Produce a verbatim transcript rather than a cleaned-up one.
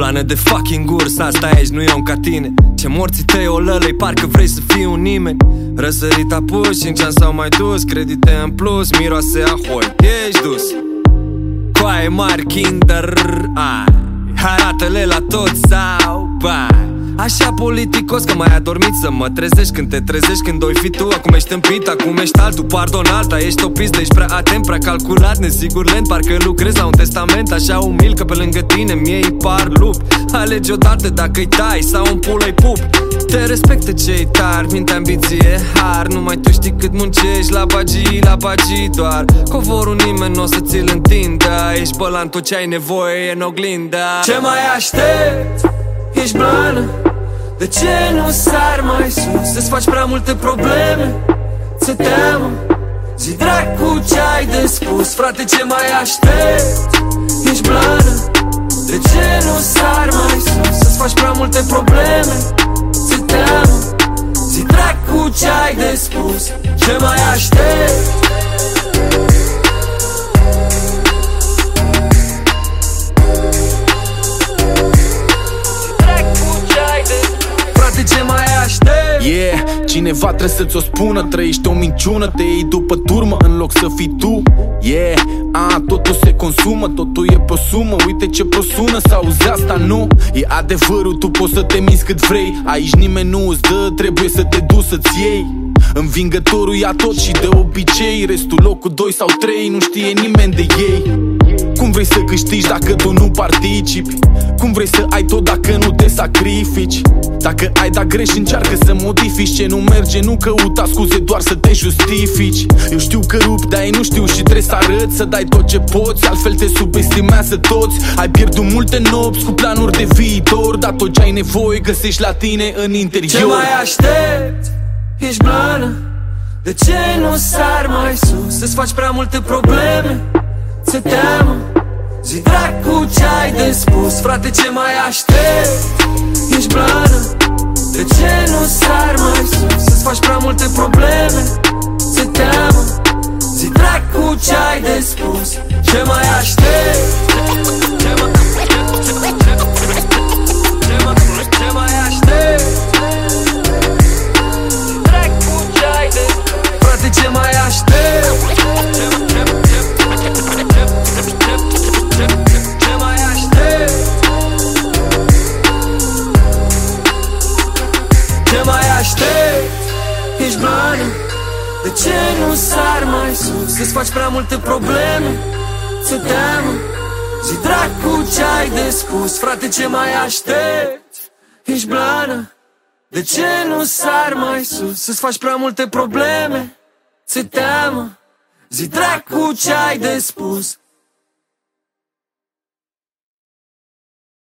Blană de fucking urs, asta ești, nu eu ca tine. Ce morții tăi o lălăi, parcă vrei să fii un nimeni. Răsărit apus, cinci ani s-au mai dus, credite în plus, miroase a hoi. Ești dus coaie mari, kinder, ai, arată-le la toți sau bai. Așa politicos că mai adormit să mă trezești când te trezești, când oi fi tu. Acum ești împit, acum ești altul, pardon alta. Ești o pizdă, ești prea atent, prea calculat, nesigur lent. Parcă lucrezi la un testament, așa umil că pe lângă tine mie îi par lup. Alegi odată dacă îi tai sau în pulă-i pup. Te respectă cei tari, minte, ambiție, har. Numai tu știi cât muncești la bagii, la bagii doar. Covorul nimeni n-o să ți-l întindă. Ești bălan, tot ce ai nevoie e în oglindă. Ce mai aștepți? Ești blană. De ce nu sar mai sus? Să-ți faci prea multe probleme, ți-e teamă. Zi dracu ce-ai de spus, frate, ce mai aștepți? Ești blană. De ce nu sar mai sus? Să-ți faci prea multe probleme, ți-e teamă. Zi dracu ce-ai de spus, ce mai aștepți? Ce mai aștept? Yeah, cineva trebuie să ți-o spună. Trăiești o minciună, te iei după turmă în loc să fii tu. Yeah, a, totul se consumă, totul e pe o sumă. Uite ce prosună, s-auzi asta, nu? E adevărul, tu poți să te minți cât vrei. Aici nimeni nu îți dă, trebuie să te duci să-ți iei. Învingătorul ia tot și de obicei. Restul locul doi sau trei, nu știe nimeni de ei. Cum vrei să câștigi dacă tu nu participi? Cum vrei să ai tot dacă nu te sacrifici? Dacă ai dat greș, încearcă să modifici. Ce nu merge, nu căuta scuze, doar să te justifici. Eu știu că rup, dar ei nu știu și trebuie să arăți. Să dai tot ce poți, altfel te subestimează toți. Ai pierdut multe nopți cu planuri de viitor, dar tot ce ai nevoie găsești la tine în interior. Ce mai aștepți? Ești blană. De ce nu sar mai sus? Să-ți faci prea multe probleme, ți-e teamă. Zi dracu ce-ai de spus, frate, ce mai aștepți? Ești blană. De ce nu sar mai sus? Să-ți faci prea multe probleme, ți-e teamă. Zi dracu ce-ai de spus, ce mai aștepți? Ce mai Ce mai aștepți? Zi dracu ce-ai de spus, frate, ce mai aștepți? Ce mai aștepți? Ce mai aștepți? Ești blană. De ce nu sar mai sus? Să-ți faci prea multe probleme, ți-e teamă. Zi dracu ce-ai de spus, frate, ce mai aștepți? Ești blană. De ce nu sar mai sus? Să-ți faci prea multe probleme, ți-e teamă. Zi dracu ce-ai de spus.